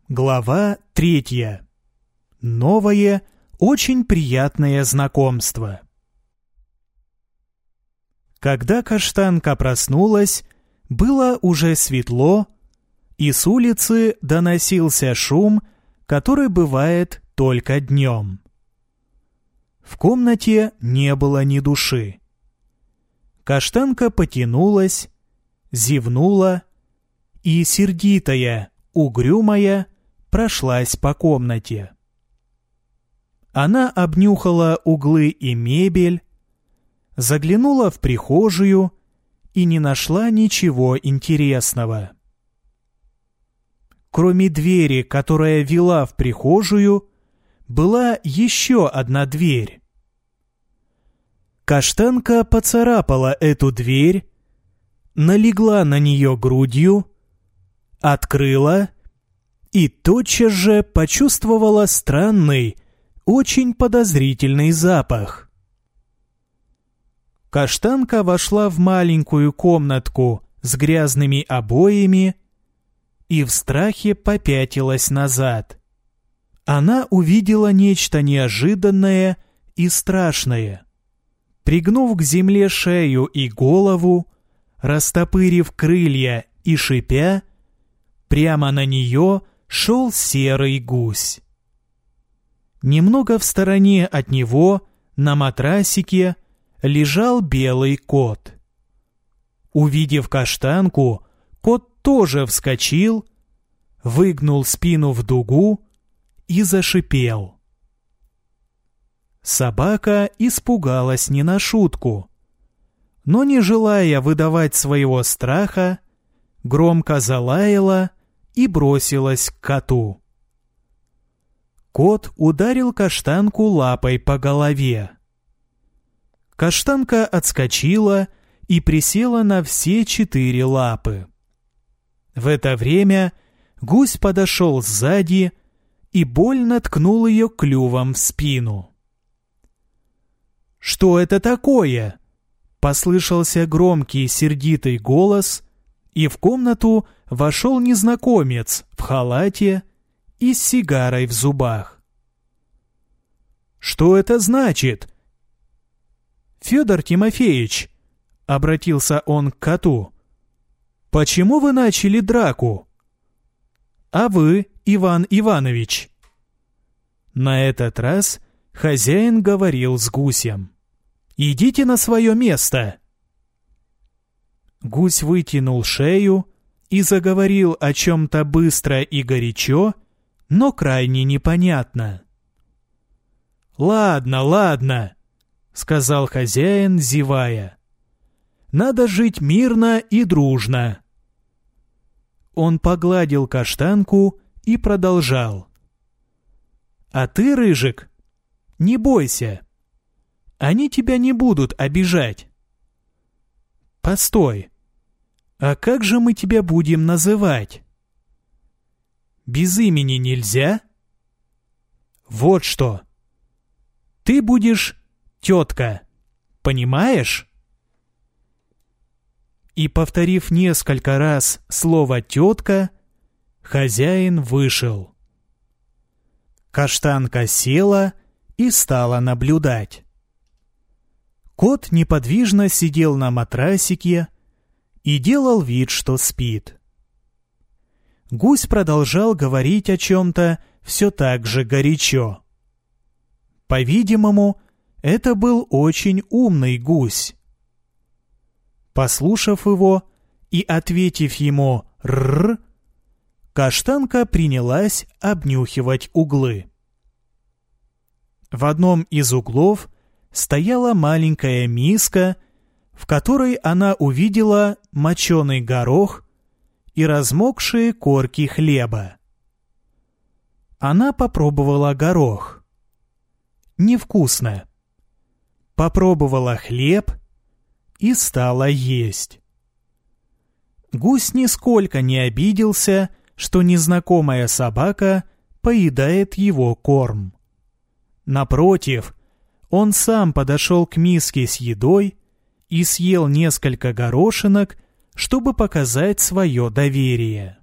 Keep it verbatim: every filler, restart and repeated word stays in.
Глава третья. Новое, очень приятное знакомство. Когда Каштанка проснулась, было уже светло, и с улицы доносился шум, который бывает только днем. В комнате не было ни души. Каштанка потянулась, зевнула и, сердитая, угрюмая, прошлась по комнате. Она обнюхала углы и мебель, заглянула в прихожую и не нашла ничего интересного. Кроме двери, которая вела в прихожую, была еще одна дверь. Каштанка поцарапала эту дверь, налегла на нее грудью, открыла и тотчас же почувствовала странный, очень подозрительный запах. Каштанка вошла в маленькую комнатку с грязными обоями и в страхе попятилась назад. Она увидела нечто неожиданное и страшное. Пригнув к земле шею и голову, растопырив крылья и шипя, прямо на нее шел серый гусь. Немного в стороне от него, на матрасике, лежал белый кот. Увидев Каштанку, кот тоже вскочил, выгнул спину в дугу и зашипел. Собака испугалась не на шутку, но, не желая выдавать своего страха, громко залаяла и бросилась к коту. Кот ударил Каштанку лапой по голове. Каштанка отскочила и присела на все четыре лапы. В это время гусь подошел сзади и больно ткнул ее клювом в спину. «Что это такое?» — послышался громкий сердитый голос, и в комнату вошел незнакомец в халате и с сигарой в зубах. «Что это значит?» «Федор Тимофеевич», — обратился он к коту, — «почему вы начали драку?» «А вы, Иван Иванович?» На этот раз хозяин говорил с гусем. «Идите на свое место!» Гусь вытянул шею и заговорил о чем-то быстро и горячо, но крайне непонятно. «Ладно, ладно», — сказал хозяин, зевая. «Надо жить мирно и дружно». Он погладил Каштанку и продолжал. «А ты, Рыжик, не бойся. Они тебя не будут обижать. Постой, а как же мы тебя будем называть? Без имени нельзя? Вот что. Ты будешь тетка, понимаешь?» И, повторив несколько раз слово «тетка», хозяин вышел. Каштанка села и стала наблюдать. Кот неподвижно сидел на матрасике и делал вид, что спит. Гусь продолжал говорить о чем-то все так же горячо. По-видимому, это был очень умный гусь. Послушав его и ответив ему «рррр», Каштанка принялась обнюхивать углы. В одном из углов стояла маленькая миска, в которой она увидела моченый горох и размокшие корки хлеба. Она попробовала горох. Невкусно. Попробовала хлеб и стала есть. Гусь нисколько не обиделся, что незнакомая собака поедает его корм. Напротив, он сам подошел к миске с едой и съел несколько горошинок, чтобы показать свое доверие.